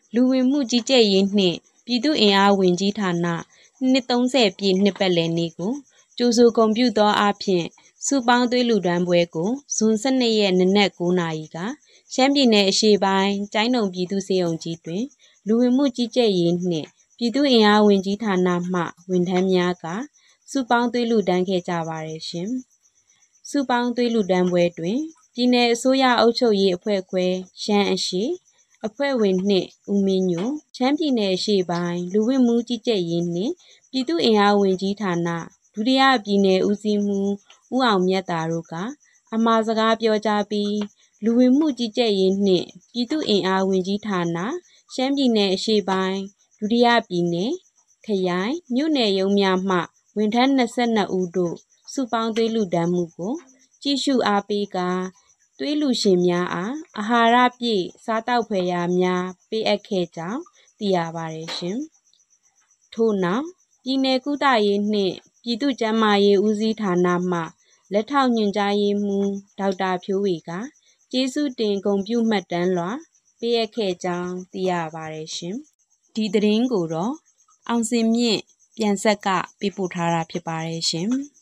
လူဝင်မှုကြီးကြပ်ရေးနှင့်ပြည်သူ့အင်အားဝန်ကြီးဌာနနှစ်30ပြည့်နှစ်ပတ်လည်နေ့ကိုကြိုဆိုဂုဏ်ပြုသောအားဖြင့်စုပေါင်းသွေးလှူဒါန်းပွဲကိုဇွန်12ရက်နနက်9:00 နာရီကရှမ်းပြည်နယ်အရှေ့ပိုင်းကျိုင်းတုံပြည်သူ့စေယုံကြီးတွင်လူဝင်မှုကြီးကြပ်ရေးနှင့်ပြည်သူ့အင်အားဝန်ကြီးဌာနမှဝန်ထမ်းများကစုပေါင်းသွေးလှူဒါန်းခဲ့ကြပါရရှင်။စုပေါင်းသွေးလှူဒါန်းပွဲတွင်ပြည်내အစိုးရအုပ်ချုပ်ရေးအဖွဲ့ခွဲရှမ်းအရှိအဖွဲ့ဝင်နှင့်ဦးမင်းညိုရှမ်းပြည်နယ်အရှေ့ပိုင်းလူဝင်မှုကြီးကြပ်ရေးနှင့်ပြည်သူ့အင်အားဝန်ကြီးဌာနဒုတိယပြည်နယ်ဦးစီးမှူးဦးအောင်မြတ်တာတို့ကအမှာစကားပြောကြားပြီးလူဝင်မှုကြီးကြပ်ရေးနှင့်ပြည်သူ့အင်အားဝန်ကြီးဌာနရှမ်းပြည်နယ်အရှေ့ပိုင်းဒုတိယပြည်နယ်ခရိုင်မြို့နယ်ရုံးများမှဝန်ထမ်း22ဦးတို့စုပေါင်းသွေးလှူဒါန်းမှုကိုကြည့်ရှုအားပေးကာသွေးလှူရှင်များအားအာဟာရပြည့်စားတောက်ဖွယ်ရာများပေးအပ်ခဲ့ကြောင်းသိရပါတယ်ရှင်။ထို့နောက်ပြည်내ကုသရေးနှင့်ပြည်သူ့ကျန်းမာရေးဦးစီးဌာနမှလက်ထောက်ညွှန်ကြားရေးမှူးဒေါက်တာဖြိုးဝေကကျေးဇူးတင်ဂုဏ်ပြုမှတ်တမ်းလွှာပေးအပ်ခဲ့ကြောင်းသိရပါတယ်ရှင်။ဒီသတင်းကိုတော့အောင်စင်မြင့်ပြန်ဆက်ကပေးပို့ထားတာဖြစ်ပါတယ်ရှင်။